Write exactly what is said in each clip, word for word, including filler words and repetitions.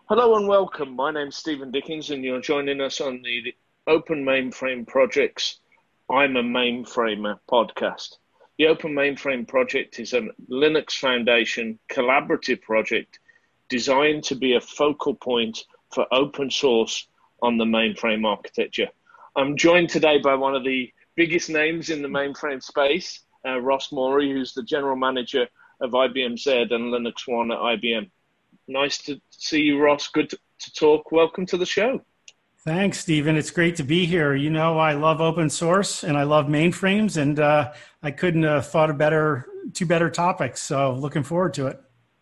Hello and welcome. My name's Stephen Dickens, and you're joining us on the Open Mainframe Project's I'm a Mainframer podcast. The Open Mainframe Project is a Linux Foundation collaborative project designed to be a focal point for open source on the mainframe architecture. I'm joined today by one of the biggest names in the mainframe space, uh, Ross Morey, who's the General Manager of I B M Z and Linux One at I B M. Nice to see you, Ross. Good to, to talk. Welcome to the show. Thanks, Stephen. It's great to be here. You know, I love open source and I love mainframes, and uh, I couldn't have thought of better two better topics. So looking forward to it.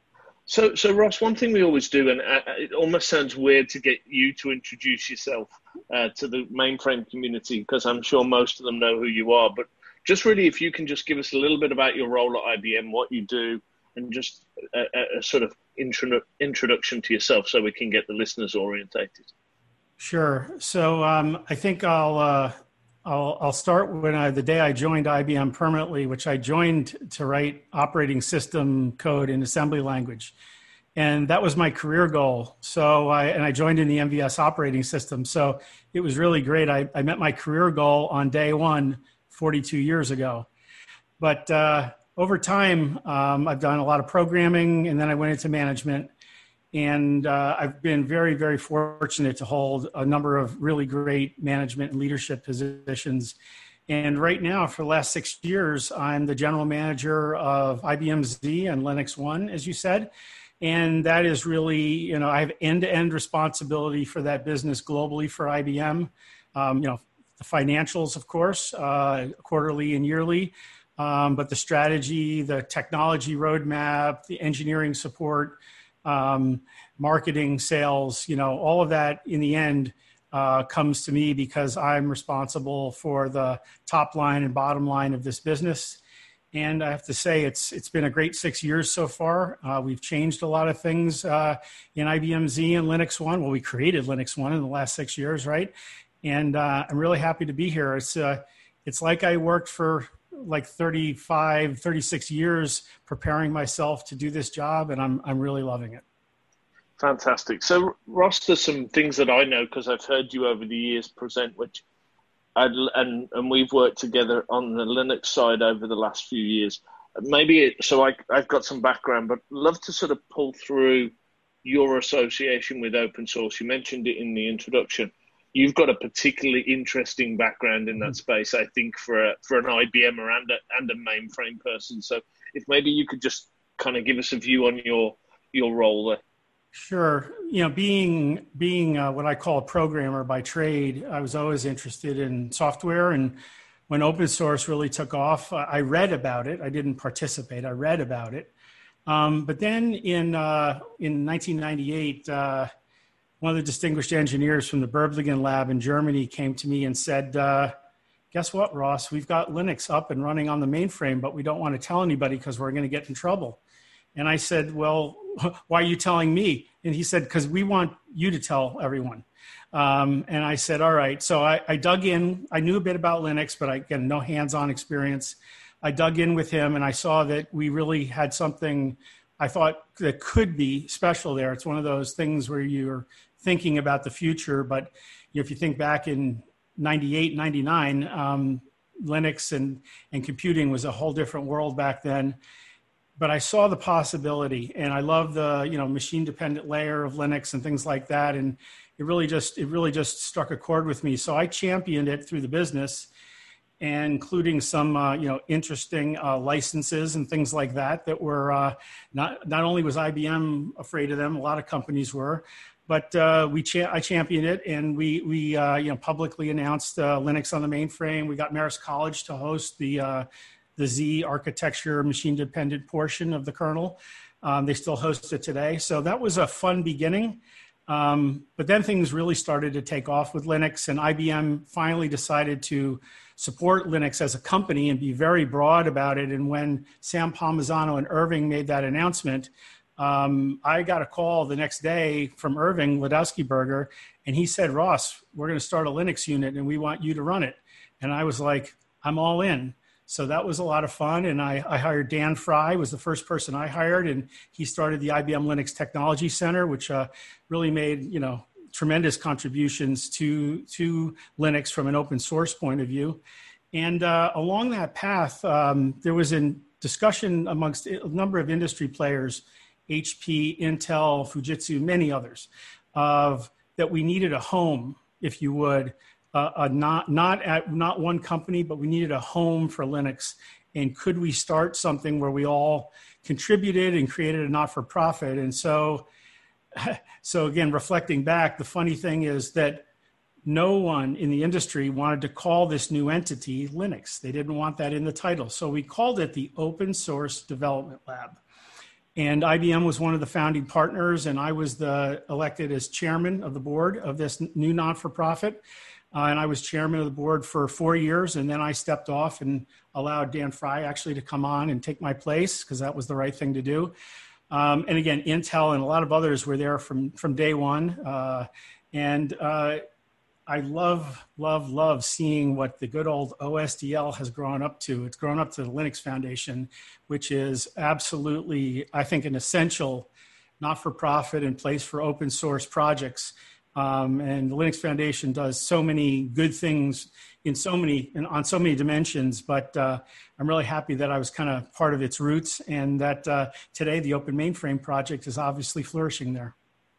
So, so Ross, one thing we always do, and uh, it almost sounds weird to get you to introduce yourself uh, to the mainframe community, because I'm sure most of them know who you are. But just really, if you can just give us a little bit about your role at I B M, what you do, and just a, a, a sort of intro, introduction to yourself so we can get the listeners orientated. Sure. So um, I think I'll, uh, I'll I'll start when I, the day I joined I B M permanently, which I joined to write operating system code in assembly language. And that was my career goal. So I, and I joined in the M V S operating system. So it was really great. I, I met my career goal on day one, forty-two years ago. But uh, over time, um, I've done a lot of programming, and then I went into management. And uh, I've been very, very fortunate to hold a number of really great management and leadership positions. And right now, for the last six years, I'm the general manager of I B M Z and Linux One, as you said. And that is really, you know, I have end-to-end responsibility for that business globally for I B M. Um, you know, the financials, of course, uh, quarterly and yearly. Um, but the strategy, the technology roadmap, the engineering support, um, marketing, sales, you know, all of that in the end uh, comes to me because I'm responsible for the top line and bottom line of this business. And I have to say, it's it's been a great six years so far. Uh, we've changed a lot of things uh, in I B M Z and Linux One. Well, we created Linux One in the last six years, right? And uh, I'm really happy to be here. It's uh, it's like I worked for like thirty-five, thirty-six years preparing myself to do this job, and I'm I'm really loving it. Fantastic. So, Ross, there's some things that I know because I've heard you over the years present, which I'd, and and we've worked together on the Linux side over the last few years. Maybe it, so I I've got some background, but love to sort of pull through your association with open source. You mentioned it in the introduction. You've got a particularly interesting background in that space, I think, for a, for an I B M er and a, and a mainframe person. So if maybe you could just kind of give us a view on your your role there. Sure. You know, being being uh, what I call a programmer by trade, I was always interested in software. And when open source really took off, I read about it. I didn't participate. I read about it. Um, but then in uh, in nineteen ninety-eight, uh, one of the distinguished engineers from the Berblingen lab in Germany came to me and said, uh, guess what, Ross, we've got Linux up and running on the mainframe, but we don't want to tell anybody because we're going to get in trouble. And I said, well, why are you telling me? And he said, because we want you to tell everyone. Um, and I said, all right. So I, I dug in. I knew a bit about Linux, but I, again, no hands-on experience. I dug in with him and I saw that we really had something I thought that could be special there. It's one of those things where you're thinking about the future, but if you think back in ninety-eight, ninety-nine, um, Linux and, and computing was a whole different world back then. But I saw the possibility, and I love the you know machine-dependent layer of Linux and things like that, and it really just it really just struck a chord with me. So I championed it through the business, and including some uh, you know interesting uh, licenses and things like that. That were uh, not not only was I B M afraid of them, a lot of companies were, but uh, we cha- I championed it, and we we uh, you know publicly announced uh, Linux on the mainframe. We got Marist College to host the uh, the Z architecture machine dependent portion of the kernel. Um, they still host it today, so that was a fun beginning. Um, but then things really started to take off with Linux, and I B M finally decided to support Linux as a company and be very broad about it. And when Sam Palmisano and Irving made that announcement, um, I got a call the next day from Irving Ladowski-Berger, and he said, Ross, we're going to start a Linux unit and we want you to run it. And I was like, I'm all in. So that was a lot of fun. And I, I hired Dan Fry, was the first person I hired, and he started the I B M Linux Technology Center, which uh, really made, you know, tremendous contributions to, to Linux from an open source point of view. And uh, along that path, um, there was a discussion amongst a number of industry players, H P, Intel, Fujitsu, many others, of that we needed a home, if you would, uh, a not not at not one company, but we needed a home for Linux. And could we start something where we all contributed and created a not-for-profit? And so, so again, reflecting back, the funny thing is that no one in the industry wanted to call this new entity Linux. They didn't want that in the title. So we called it the Open Source Development Lab. And I B M was one of the founding partners, and I was the elected as chairman of the board of this new non-for-profit. Uh, and I was chairman of the board for four years, and then I stepped off and allowed Dan Fry actually to come on and take my place because that was the right thing to do. Um, and again, Intel and a lot of others were there from, from day one. Uh, and uh, I love, love, love seeing what the good old O S D L has grown up to. It's grown up to the Linux Foundation, which is absolutely, I think, an essential not-for-profit and place for open source projects. Um, and the Linux Foundation does so many good things in so many, in, on so many dimensions, but uh, I'm really happy that I was kind of part of its roots, and that uh, today the Open Mainframe project is obviously flourishing there.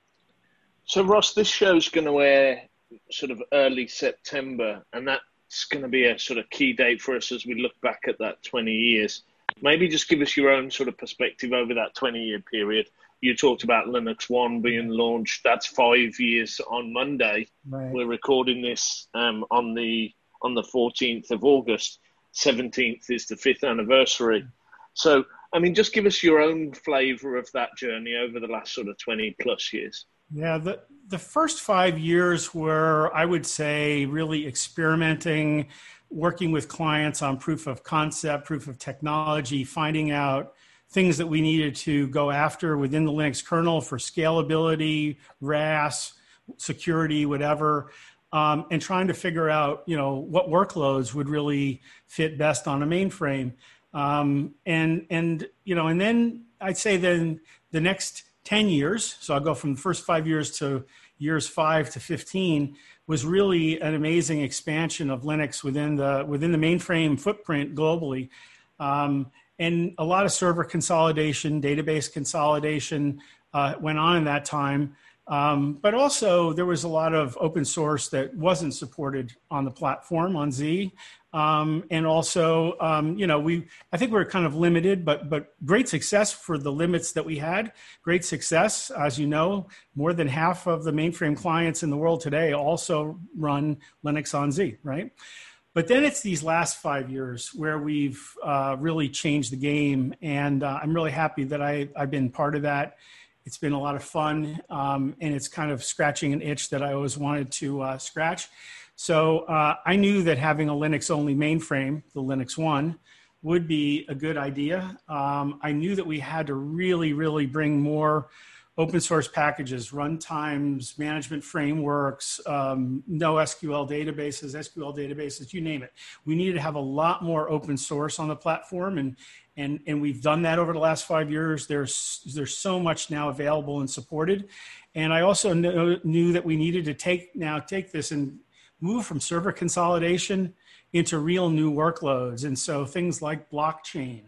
So Ross, this show's going to air sort of early September, and that's going to be a sort of key date for us as we look back at that twenty years. Maybe just give us your own sort of perspective over that twenty year period. You talked about Linux one being launched. That's five years on Monday. Right. We're recording this um, on the on the fourteenth of August. seventeenth is the fifth anniversary. So, I mean, just give us your own flavor of that journey over the last sort of twenty plus years. Yeah, the, the first five years were, I would say, really experimenting, working with clients on proof of concept, proof of technology, finding out things that we needed to go after within the Linux kernel for scalability, R A S, security, whatever, um, and trying to figure out, you know, what workloads would really fit best on a mainframe. Um, and, and, you know, and then I'd say then the next ten years, so I'll go from the first five years to years five to fifteen, was really an amazing expansion of Linux within the, within the mainframe footprint globally. Um, And a lot of server consolidation, database consolidation uh, went on in that time. Um, but also there was a lot of open source that wasn't supported on the platform, on Z. Um, and also, um, you know, we, I think we were kind of limited, but, but great success for the limits that we had. Great success. As you know, more than half of the mainframe clients in the world today also run Linux on Z, right? But then it's these last five years where we've uh, really changed the game, and uh, I'm really happy that I, I've been part of that. It's been a lot of fun, um, and it's kind of scratching an itch that I always wanted to uh, scratch. So uh, I knew that having a Linux-only mainframe, the Linux one, would be a good idea. Um, I knew that we had to really, really bring more open source packages, runtimes, management frameworks, um, no S Q L databases, S Q L databases, you name it. We needed to have a lot more open source on the platform, and and and we've done that over the last five years. There's there's so much now available and supported, and I also know, knew that we needed to take now take this and move from server consolidation into real new workloads, and so things like blockchain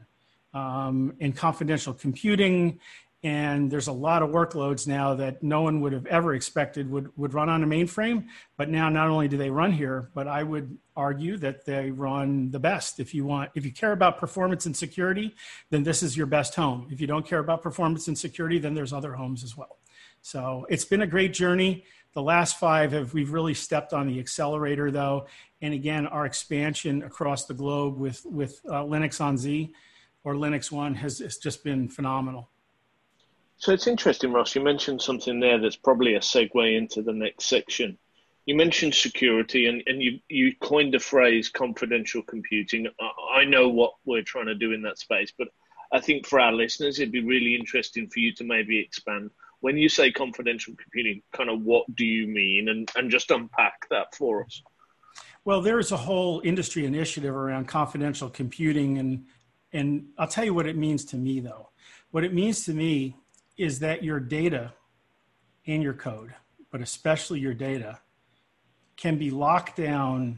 um, and confidential computing. And there's a lot of workloads now that no one would have ever expected would, would run on a mainframe. But now not only do they run here, but I would argue that they run the best. If you want, if you care about performance and security, then this is your best home. If you don't care about performance and security, then there's other homes as well. So it's been a great journey. The last five have, we've really stepped on the accelerator though. And again, our expansion across the globe with, with uh, Linux on Z or Linux One has, has just been phenomenal. So it's interesting, Ross, you mentioned something there that's probably a segue into the next section. You mentioned security, and, and you, you coined the phrase confidential computing. I know what we're trying to do in that space, but I think for our listeners, it'd be really interesting for you to maybe expand. When you say confidential computing, kind of what do you mean? And, and just unpack that for us. Well, there is a whole industry initiative around confidential computing, and and I'll tell you what it means to me, though. What it means to me is that your data and your code, but especially your data, can be locked down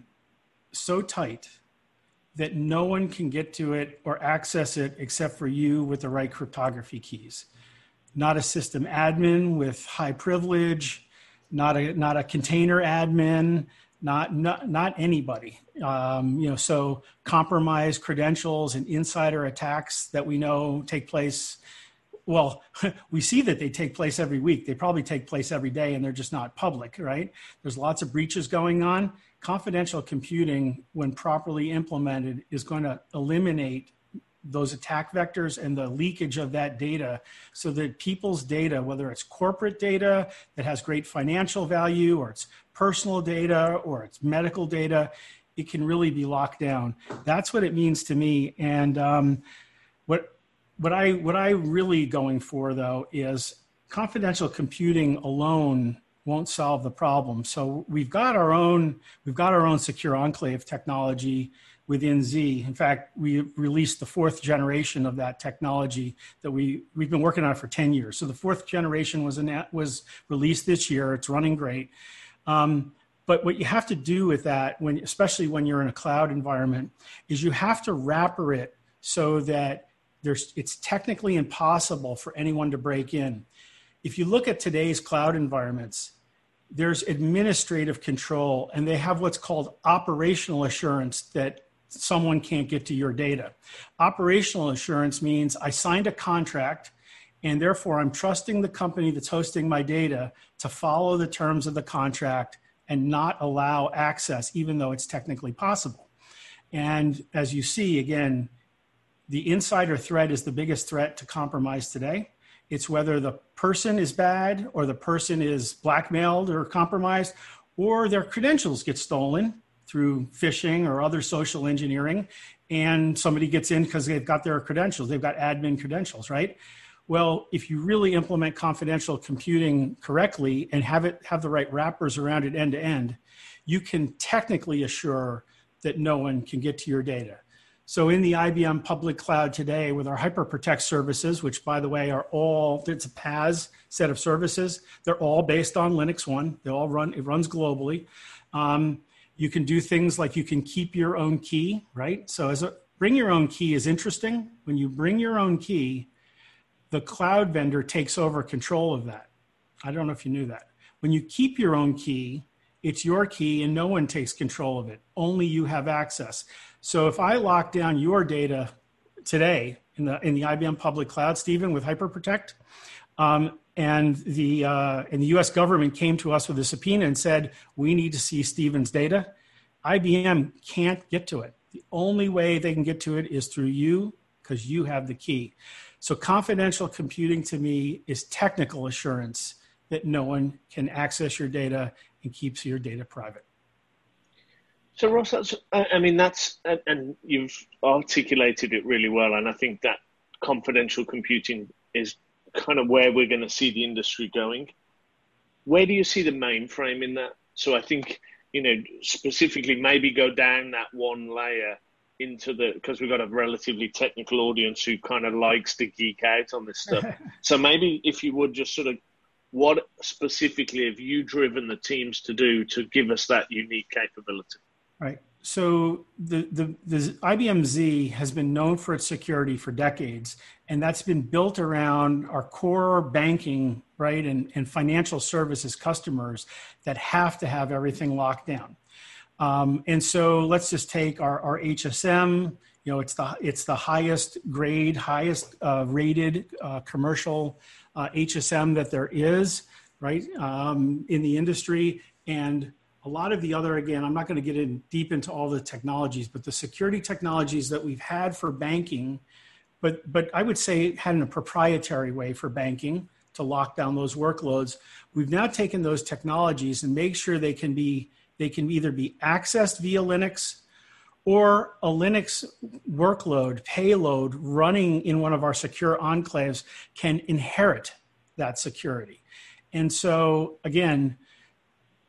so tight that no one can get to it or access it except for you with the right cryptography keys. Not a system admin with high privilege, not a not a container admin, not not not anybody. Um, you know, so compromised credentials and insider attacks that we know take place. Well, we see that they take place every week. They probably take place every day, and they're just not public, right? There's lots of breaches going on. Confidential computing, when properly implemented, is going to eliminate those attack vectors and the leakage of that data so that people's data, whether it's corporate data that has great financial value, or it's personal data, or it's medical data, it can really be locked down. That's what it means to me. And um, what What I what I really going for, though, is confidential computing alone won't solve the problem. So we've got our own we've got our own secure enclave technology within Z. In fact, we released the fourth generation of that technology that we we've been working on for ten years. So the fourth generation was an, was released this year. It's running great. Um, But what you have to do with that, when especially when you're in a cloud environment, is you have to wrapper it so that There's, it's technically impossible for anyone to break in. If you look at today's cloud environments, there's administrative control, and they have what's called operational assurance that someone can't get to your data. Operational assurance means I signed a contract, and therefore I'm trusting the company that's hosting my data to follow the terms of the contract and not allow access, even though it's technically possible. And as you see, again, the insider threat is the biggest threat to compromise today. It's whether the person is bad, or the person is blackmailed or compromised, or their credentials get stolen through phishing or other social engineering, and somebody gets in because they've got their credentials. They've got admin credentials, right? Well, if you really implement confidential computing correctly and have it have the right wrappers around it end to end, you can technically assure that no one can get to your data. So in the I B M public cloud today, with our HyperProtect services, which by the way are all, it's a P A S set of services. They're all based on Linux One. They all run, it runs globally. Um, you can do things like you can keep your own key, right? So as a, bring your own key is interesting. When you bring your own key, the cloud vendor takes over control of that. I don't know if you knew that. When you keep your own key, it's your key and no one takes control of it. Only you have access. So if I lock down your data today in the in the I B M public cloud, Stephen, with HyperProtect, um, and the uh, and the U S government came to us with a subpoena and said, we need to see Stephen's data, I B M can't get to it. The only way they can get to it is through you, because you have the key. So confidential computing to me is technical assurance that no one can access your data and keeps your data private. So Ross, that's, I mean, that's, and you've articulated it really well. And I think that confidential computing is kind of where we're going to see the industry going. Where do you see the mainframe in that? So I think, you know, specifically maybe go down that one layer into the, because we've got a relatively technical audience who kind of likes to geek out on this stuff. So maybe if you would just sort of, what specifically have you driven the teams to do to give us that unique capability? Right. So the, the, the I B M Z has been known for its security for decades, and that's been built around our core banking, right, and, and financial services customers that have to have everything locked down. Um, and so let's just take our, our H S M. You know, it's the it's the highest grade, highest uh, rated uh, commercial uh, H S M that there is, right, um, in the industry. And a lot of the other, again, I'm not going to get in deep into all the technologies, but the security technologies that we've had for banking, but but I would say had in a proprietary way for banking to lock down those workloads. We've now taken those technologies and make sure they can be they can either be accessed via Linux, or a Linux workload, payload running in one of our secure enclaves can inherit that security. And so again,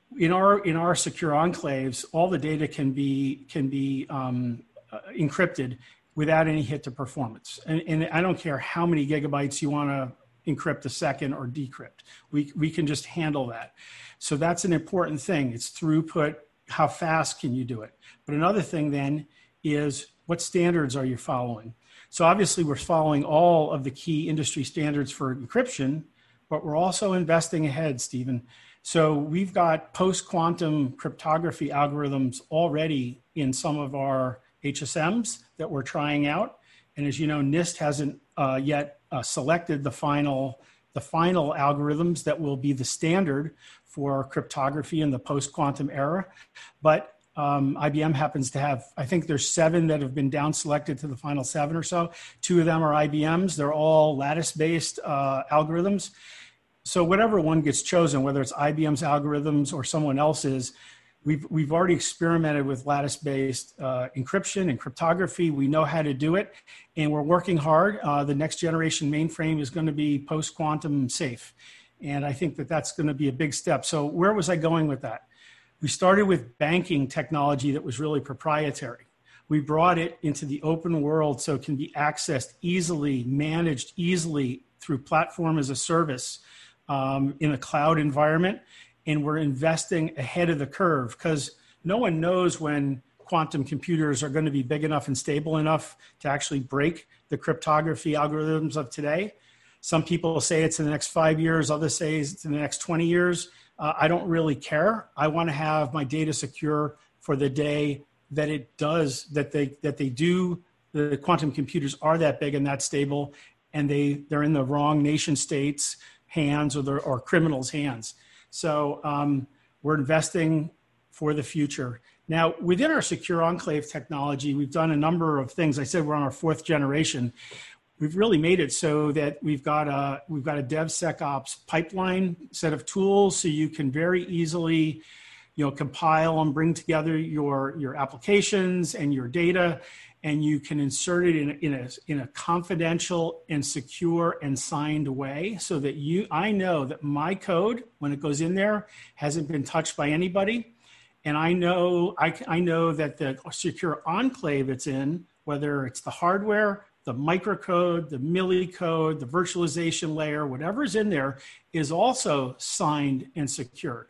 in our in our secure enclaves, all the data can be can be um, uh, encrypted without any hit to performance. And, and I don't care how many gigabytes you want to encrypt a second or decrypt. We we can just handle that. So that's an important thing. It's throughput. How fast can you do it? But another thing then is, what standards are you following? So obviously we're following all of the key industry standards for encryption, but we're also investing ahead, Stephen. So we've got post-quantum cryptography algorithms already in some of our H S Ms that we're trying out. And as you know, NIST hasn't uh, yet uh, selected the final, the final algorithms that will be the standard for cryptography in the post-quantum era. But um, I B M happens to have, I think there's seven that have been down selected to the final seven or so. Two of them are I B Ms. They're all lattice-based uh, algorithms. So whatever one gets chosen, whether it's I B M's algorithms or someone else's, we've, we've already experimented with lattice-based uh, encryption and cryptography. We know how to do it, and we're working hard. Uh, the next generation mainframe is going to be post-quantum safe. And I think that that's going to be a big step. So where was I going with that? We started with banking technology that was really proprietary. We brought it into the open world so it can be accessed easily, managed easily through platform as a service um, in a cloud environment. And we're investing ahead of the curve because no one knows when quantum computers are going to be big enough and stable enough to actually break the cryptography algorithms of today. Some people say it's in the next five years, others say it's in the next twenty years. Uh, I don't really care. I want to have my data secure for the day that it does, that they that they do, the quantum computers are that big and that stable, and they, they're in the wrong nation states' hands or, the, or criminals' hands. So um, we're investing for the future. Now, within our secure enclave technology, we've done a number of things. I said we're on our fourth generation. We've really made it so that we've got a we've got a DevSecOps pipeline set of tools, so you can very easily, you know, compile and bring together your your applications and your data, and you can insert it in a, in a in a confidential and secure and signed way, so that you I know that my code, when it goes in there, hasn't been touched by anybody, and I know I I know that the secure enclave it's in, whether it's the hardware, the microcode, the millicode, the virtualization layer, whatever's in there is also signed and secured.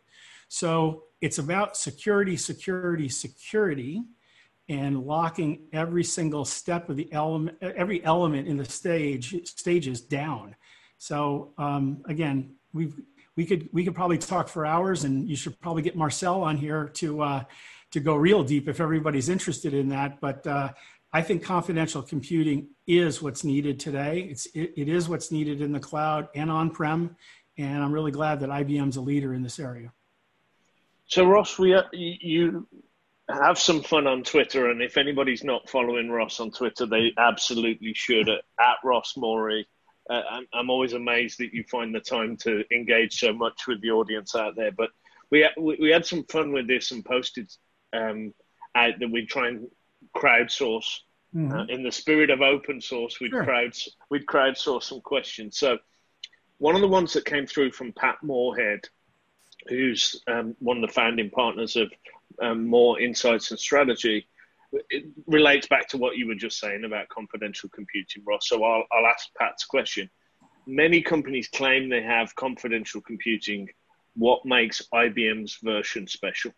So it's about security, security, security, and locking every single step of the element, every element in the stage stages down. So um, again, we've we could we could probably talk for hours, and you should probably get Marcel on here to uh, to go real deep if everybody's interested in that. But uh, I think confidential computing is what's needed today. It's, it, it is what's needed in the cloud and on-prem, and I'm really glad that I B M's a leader in this area. So Ross, we, uh, you have some fun on Twitter, and if anybody's not following Ross on Twitter, they absolutely should, at, at Ross Morey. Uh, I'm, I'm always amazed that you find the time to engage so much with the audience out there, but we, we, we had some fun with this and posted um, out that we try and crowdsource. Mm-hmm. Uh, in the spirit of open source, we'd, sure. crowds, we'd crowdsource some questions. So one of the ones that came through from Pat Moorhead, who's um, one of the founding partners of um, More Insights and Strategy, it relates back to what you were just saying about confidential computing, Ross. So I'll, I'll ask Pat's question. Many companies claim they have confidential computing. What makes I B M's version special?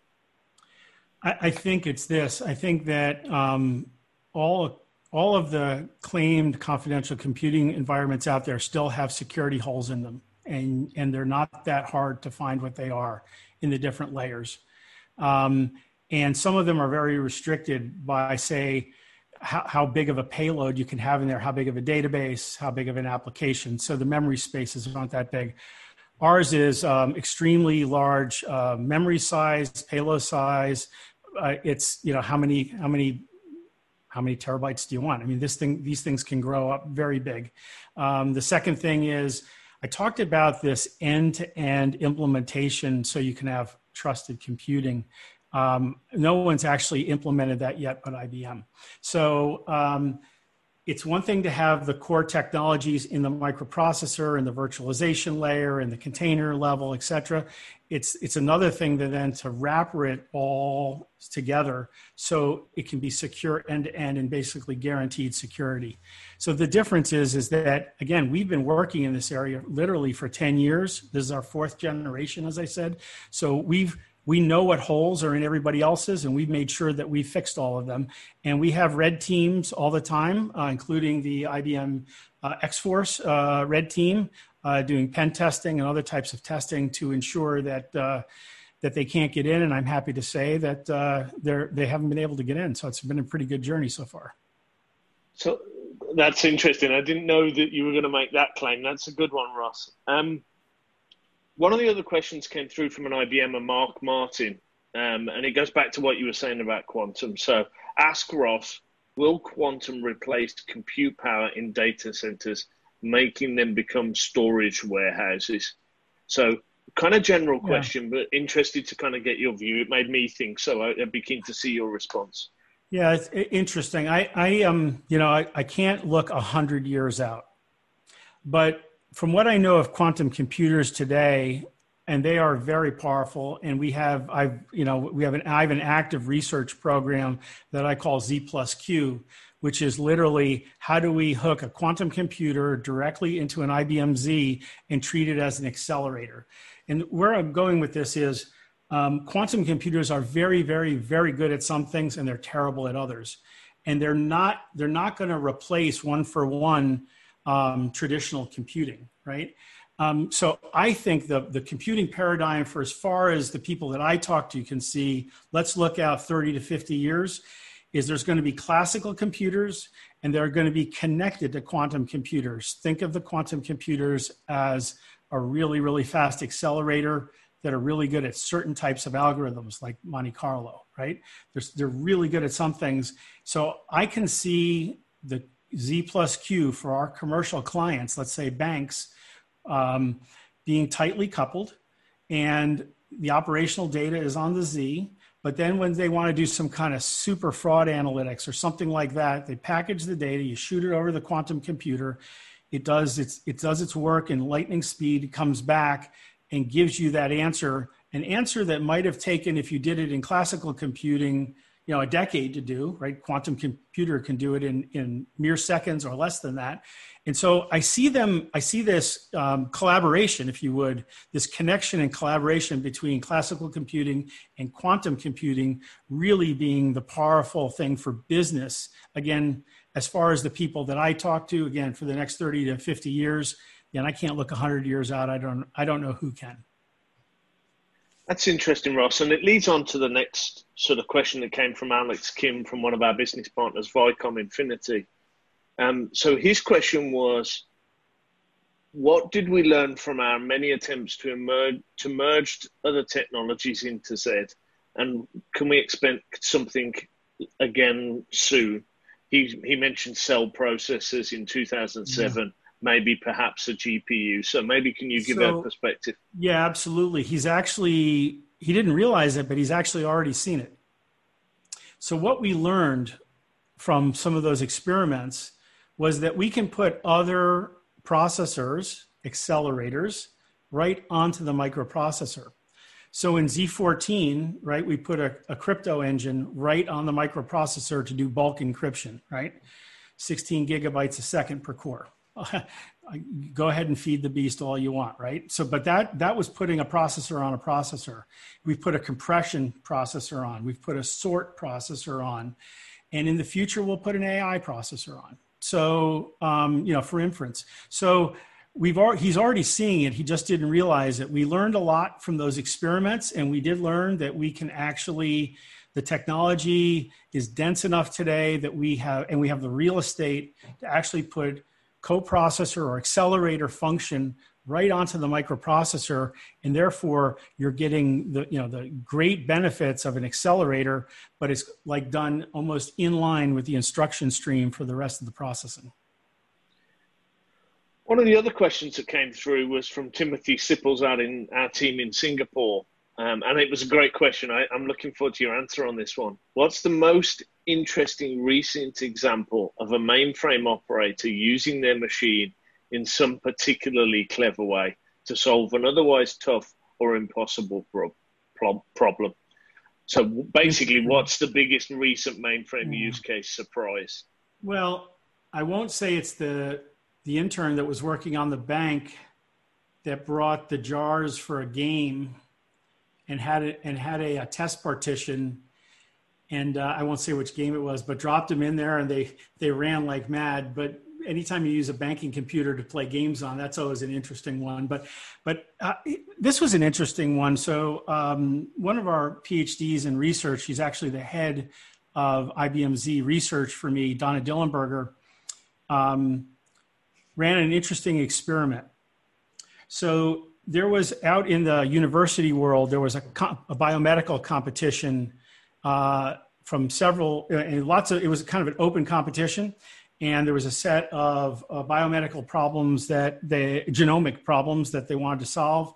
I, I think it's this. I think that um, all all of the claimed confidential computing environments out there still have security holes in them, and and they're not that hard to find what they are in the different layers. Um, and some of them are very restricted by, say, how, how big of a payload you can have in there, how big of a database, how big of an application. So the memory spaces aren't that big. Ours is um, extremely large uh, memory size, payload size. Uh, it's, you know, how many, how many, how many terabytes do you want? I mean, this thing, these things can grow up very big. Um, the second thing is, I talked about this end-to-end implementation so you can have trusted computing. Um, no one's actually implemented that yet but I B M. So um, it's one thing to have the core technologies in the microprocessor and the virtualization layer and the container level, et cetera. It's, it's another thing to then to wrap it all together so it can be secure end to end and basically guaranteed security. So the difference is, is that, again, we've been working in this area literally for ten years. This is our fourth generation, as I said. So we've We know what holes are in everybody else's, and we've made sure that we fixed all of them. And we have red teams all the time, uh, including the I B M uh, X-Force uh, red team, uh, doing pen testing and other types of testing to ensure that uh, that they can't get in. And I'm happy to say that uh, they're they haven't been able to get in. So it's been a pretty good journey so far. So that's interesting. I didn't know that you were going to make that claim. That's a good one, Ross. Um, One of the other questions came through from an I B M, a Mark Martin, um, and it goes back to what you were saying about quantum. So ask Ross, will quantum replace compute power in data centers, making them become storage warehouses? So kind of general question, yeah. But interested to kind of get your view. It made me think, so I'd be keen to see your response. Yeah, it's interesting. I, I um, you know, I, I can't look a hundred years out, but from what I know of quantum computers today, and they are very powerful, and we have, I've, you know, we have an, I have an active research program that I call Z plus Q, which is literally how do we hook a quantum computer directly into an I B M Z and treat it as an accelerator. And where I'm going with this is um, quantum computers are very, very, very good at some things, and they're terrible at others. And they're not, they're not going to replace one for one Um, traditional computing, right? Um, so I think the, the computing paradigm for as far as the people that I talk to can see, let's look out thirty to fifty years, is there's going to be classical computers and they're going to be connected to quantum computers. Think of the quantum computers as a really, really fast accelerator that are really good at certain types of algorithms like Monte Carlo, right? They're, they're really good at some things. So I can see the Z plus Q for our commercial clients, let's say banks, um, being tightly coupled, and the operational data is on the Z. But then when they want to do some kind of super fraud analytics or something like that, they package the data, you shoot it over the quantum computer, it does its, it does its work in lightning speed, it comes back and gives you that answer, an answer that might have taken, if you did it in classical computing, you know, a decade to do, right? Quantum computer can do it in, in mere seconds or less than that. And so I see them, I see this um, collaboration, if you would, this connection and collaboration between classical computing and quantum computing really being the powerful thing for business. Again, as far as the people that I talk to, again, for the next thirty to fifty years, and I can't look one hundred years out. I don't, I don't know who can. That's interesting, Ross. And it leads on to the next sort of question that came from Alex Kim from one of our business partners, Vicom Infinity. Um, so his question was, what did we learn from our many attempts to emerge, to merge other technologies into Z? And can we expect something again soon? He, he mentioned cell processors in two thousand seven. Yeah. Maybe perhaps a G P U. So maybe can you give so, that perspective? Yeah, absolutely. He's actually, he didn't realize it, but he's actually already seen it. So what we learned from some of those experiments was that we can put other processors, accelerators, right onto the microprocessor. So in Z fourteen, right, we put a, a crypto engine right on the microprocessor to do bulk encryption, right? sixteen gigabytes a second per core. Go ahead and feed the beast all you want, right? So, but that that was putting a processor on a processor. We've put a compression processor on. We've put a sort processor on. And in the future, we'll put an A I processor on. So, um, you know, for inference. So we've already, he's already seeing it. He just didn't realize it. We learned a lot from those experiments, and we did learn that we can actually, the technology is dense enough today that we have, and we have the real estate to actually put coprocessor or accelerator function right onto the microprocessor, and therefore you're getting the, you know, the great benefits of an accelerator, but it's like done almost in line with the instruction stream for the rest of the processing. One of the other questions that came through was from Timothy Sipples out in our team in Singapore. Um, and it was a great question. I, I'm looking forward to your answer on this one. What's the most interesting recent example of a mainframe operator using their machine in some particularly clever way to solve an otherwise tough or impossible pro- pro- problem? So basically, what's the biggest recent mainframe Yeah. use case surprise? Well, I won't say it's the the intern that was working on the bank that brought the jars for a game and had it and had a, a test partition, and uh, I won't say which game it was, but dropped them in there and they they ran like mad. But anytime you use a banking computer to play games on, that's always an interesting one. But but uh, this was an interesting one. So um, one of our PhDs in research, she's actually the head of I B M Z research for me, Donna Dillenberger, um, ran an interesting experiment. So there was out in the university world, there was a, a biomedical competition uh, from several, and lots of, it was kind of an open competition. And there was a set of uh, biomedical problems that they, genomic problems that they wanted to solve.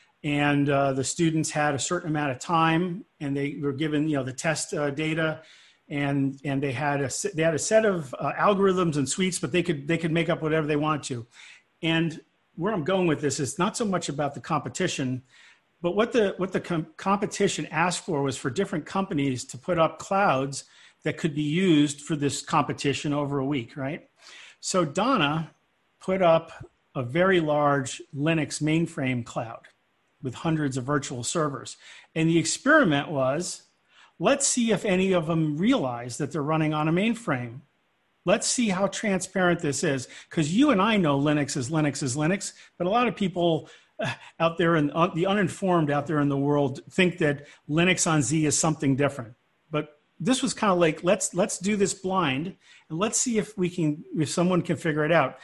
And uh, the students had a certain amount of time and they were given, you know, the test uh, data and, and they had a, they had a set of uh, algorithms and suites, but they could, they could make up whatever they wanted to. And where I'm going with this is not so much about the competition, but what the, what the com- competition asked for was for different companies to put up clouds that could be used for this competition over a week, right? So Donna put up a very large Linux mainframe cloud with hundreds of virtual servers. And the experiment was, let's see if any of them realize that they're running on a mainframe. Let's see how transparent this is. Because you and I know Linux is Linux is Linux, but a lot of people out there, in uh, the uninformed out there in the world, think that Linux on Z is something different. But this was kind of like, let's let's do this blind and let's see if we can, if someone can figure it out.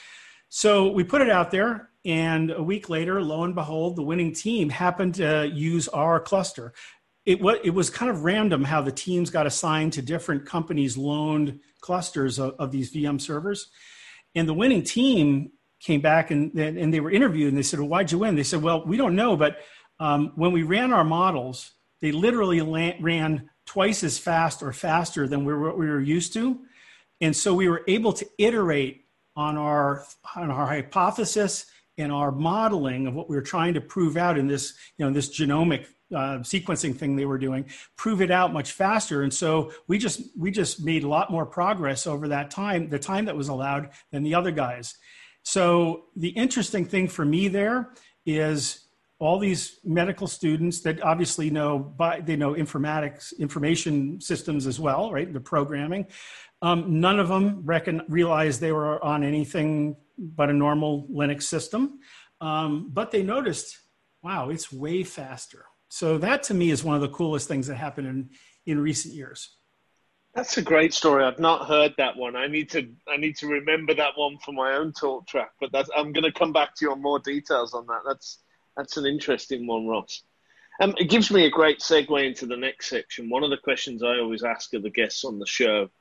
So we put it out there, and a week later, lo and behold, the winning team happened to use our cluster. It was it was kind of random how the teams got assigned to different companies' loaned clusters of, of these V M servers, and the winning team came back and and they were interviewed and they said, "Well, why'd you win?" They said, "Well, we don't know, but um, when we ran our models, they literally ran twice as fast or faster than we were, we were used to. And so we were able to iterate on our, on our hypothesis and our modeling of what we were trying to prove out in this, you know, this genomic uh, sequencing thing they were doing, prove it out much faster. And so we just, we just made a lot more progress over that time, the time that was allowed, than the other guys. So the interesting thing for me there is all these medical students that obviously know, by, they know informatics, information systems as well, right? The programming. Um, none of them reckon, realized they were on anything but a normal Linux system. Um, but they noticed, wow, it's way faster. So that to me is one of the coolest things that happened in, in recent years. That's a great story. I've not heard that one. I need to I need to remember that one for my own talk track, but that's, I'm going to come back to you on more details on that. That's That's an interesting one, Ross. Um, it gives me a great segue into the next section. One of the questions I always ask of the guests on the show,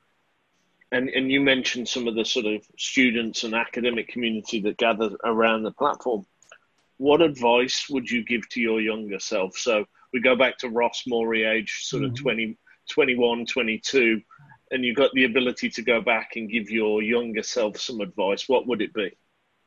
and, and you mentioned some of the sort of students and academic community that gather around the platform. What advice would you give to your younger self? So we go back to Ross Morey, age sort of mm-hmm. twenty, twenty-one, twenty-two, and you've got the ability to go back and give your younger self some advice. What would it be?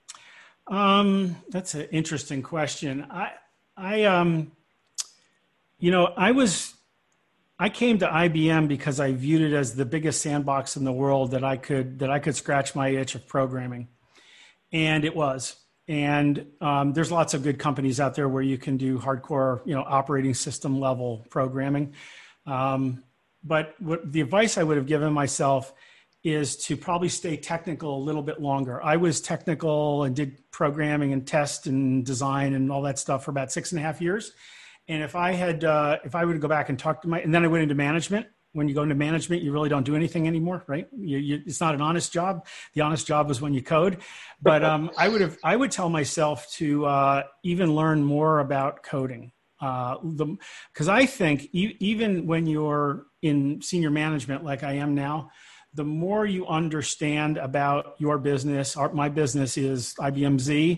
Um, that's an interesting question. I, I, um, you know, I was, I came to I B M because I viewed it as the biggest sandbox in the world that I could, that I could scratch my itch of programming. And it was, and, um, there's lots of good companies out there where you can do hardcore, you know, operating system level programming. Um, but what the advice I would have given myself is to probably stay technical a little bit longer. I was technical and did programming and test and design and all that stuff for about six and a half years. And if I had, uh, if I would go back and talk to my, and then I went into management. When you go into management, you really don't do anything anymore, right? You, you, it's not an honest job. The honest job is when you code. But um, I would have, I would tell myself to uh, even learn more about coding. Uh, the, because I think e- even when you're in senior management, like I am now, the more you understand about your business, our, my business is I B M Z.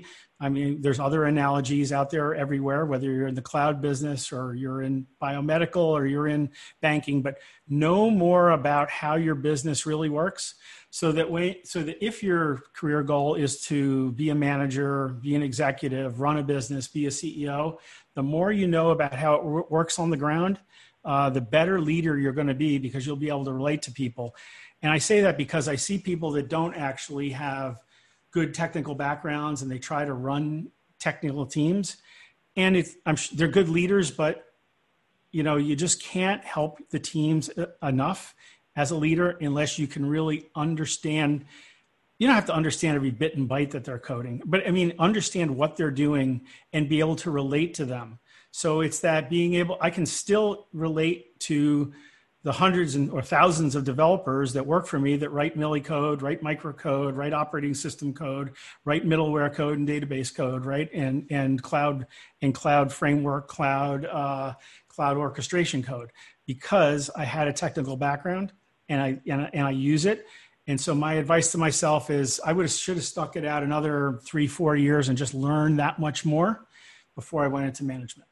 I mean, there's other analogies out there everywhere, whether you're in the cloud business or you're in biomedical or you're in banking, but know more about how your business really works. So that way, so that if your career goal is to be a manager, be an executive, run a business, be a C E O, the more you know about how it w- works on the ground, uh, the better leader you're going to be, because you'll be able to relate to people. And I say that because I see people that don't actually have good technical backgrounds and they try to run technical teams, and it's, I'm, they're good leaders, but you know, you just can't help the teams enough as a leader unless you can really understand. You don't have to understand every bit and byte that they're coding, but I mean, understand what they're doing and be able to relate to them. So it's that being able, I can still relate to the hundreds and or thousands of developers that work for me that write milli code, write microcode, write operating system code, write middleware code and database code, right? And and cloud and cloud framework, cloud uh, cloud orchestration code, because I had a technical background and I and, I- and I use it. And so my advice to myself is I would have should have stuck it out another three, four years and just learned that much more before I went into management.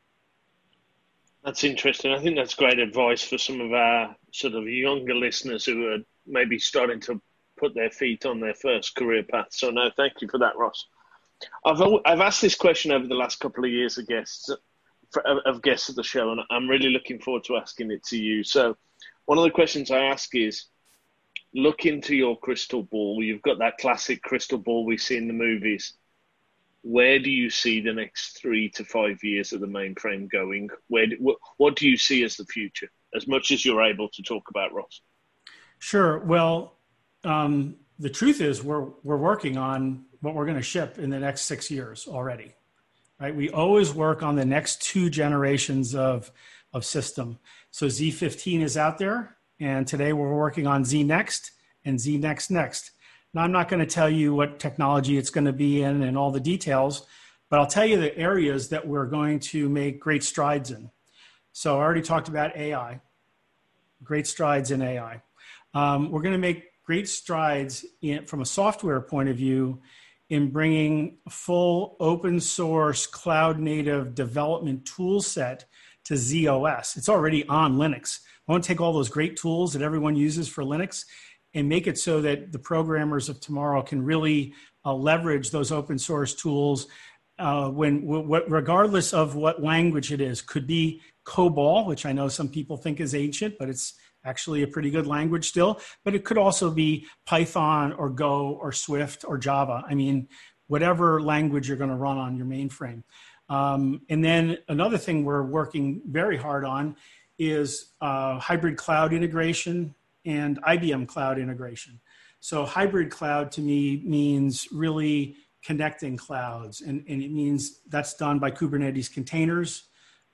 That's interesting. I think that's great advice for some of our sort of younger listeners who are maybe starting to put their feet on their first career path. So no, thank you for that, Ross. I've I've asked this question over the last couple of years of guests of guests at the show, and I'm really looking forward to asking it to you. So one of the questions I ask is, look into your crystal ball. You've got that classic crystal ball we see in the movies. Where do you see the next three to five years of the mainframe going? Where do, what, what do you see as the future, as much as you're able to talk about, Ross? Sure. Well, um, the truth is we're we're working on what we're going to ship in the next six years already, right? We always work on the next two generations of of system. So Z fifteen is out there, and today we're working on Z Next and Z Next Next. Now, I'm not going to tell you what technology it's going to be in and all the details, but I'll tell you the areas that we're going to make great strides in. So I already talked about A I, great strides in A I. Um, we're going to make great strides in, from a software point of view, in bringing a full open source cloud native development tool set to Z O S. It's already on Linux. I want to take all those great tools that everyone uses for Linux and make it so that the programmers of tomorrow can really uh, leverage those open source tools uh, when, w- w- regardless of what language it is. Could be COBOL, which I know some people think is ancient, but it's actually a pretty good language still. But it could also be Python or Go or Swift or Java. I mean, whatever language you're going to run on your mainframe. Um, and then another thing we're working very hard on is uh, hybrid cloud integration and I B M cloud integration. So hybrid cloud to me means really connecting clouds, and, and it means that's done by Kubernetes containers.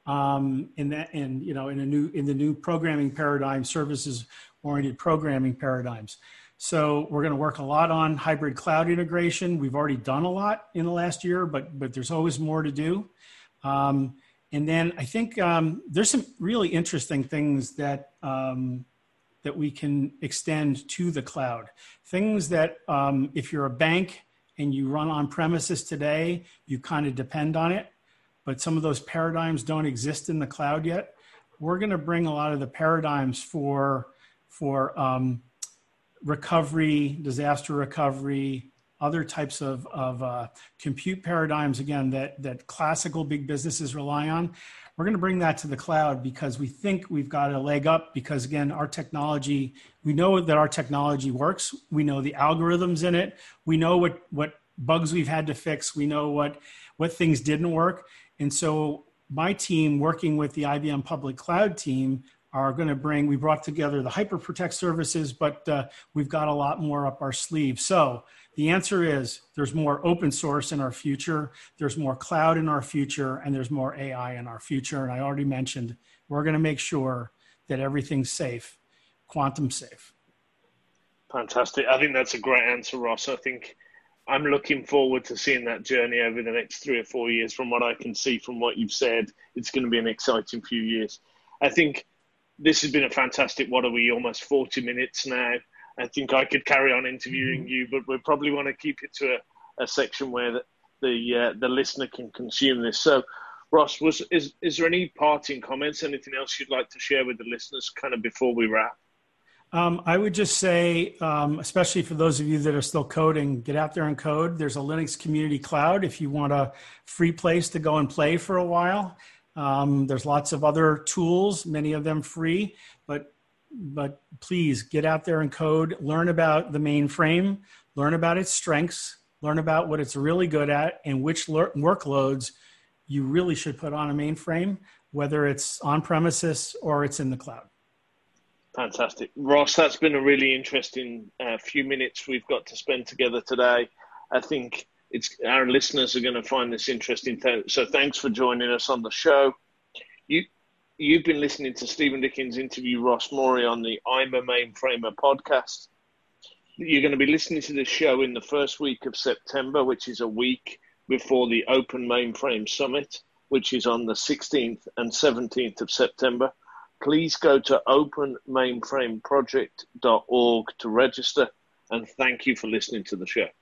Um, in that, and you know, in a new in the new programming paradigm, services-oriented programming paradigms. So we're going to work a lot on hybrid cloud integration. We've already done a lot in the last year, but but there's always more to do. Um, and then I think um, there's some really interesting things that. Um, that we can extend to the cloud. Things that um, if you're a bank and you run on premises today, you kind of depend on it, but some of those paradigms don't exist in the cloud yet. We're going to bring a lot of the paradigms for, for um, recovery, disaster recovery, other types of, of uh, compute paradigms, again, that, that classical big businesses rely on. We're going to bring that to the cloud because we think we've got a leg up because, again, our technology, we know that our technology works. We know the algorithms in it. We know what, what bugs we've had to fix. We know what, what things didn't work. And so my team, working with the I B M Public Cloud team, are going to bring, we brought together the HyperProtect services, but uh, we've got a lot more up our sleeve. So the answer is there's more open source in our future, there's more cloud in our future, and there's more A I in our future. And I already mentioned, we're going to make sure that everything's safe, quantum safe. Fantastic. I think that's a great answer, Ross. I think I'm looking forward to seeing that journey over the next three or four years. From what I can see from what you've said, it's going to be an exciting few years. I think this has been a fantastic, what are we, almost forty minutes now. I think I could carry on interviewing you, but we probably want to keep it to a, a section where the, the uh, the listener can consume this. So, Ross, was is is there any parting comments? Anything else you'd like to share with the listeners, kind of before we wrap? Um, I would just say, um, especially for those of you that are still coding, get out there and code. There's a Linux Community Cloud if you want a free place to go and play for a while. Um, there's lots of other tools, many of them free, but but please get out there and code. Learn about the mainframe, learn about its strengths, learn about what it's really good at, and which le- workloads you really should put on a mainframe, whether it's on premises or it's in the cloud. Fantastic. Ross, that's been a really interesting uh, few minutes we've got to spend together today. I think it's our listeners are going to find this interesting. So thanks for joining us on the show. You, you've been listening to Stephen Dickens interview Ross Morey on the I'm a Mainframer podcast. You're going to be listening to this show in the first week of September, which is a week before the Open Mainframe Summit, which is on the sixteenth and seventeenth of September. Please go to open mainframe project dot org to register, and thank you for listening to the show.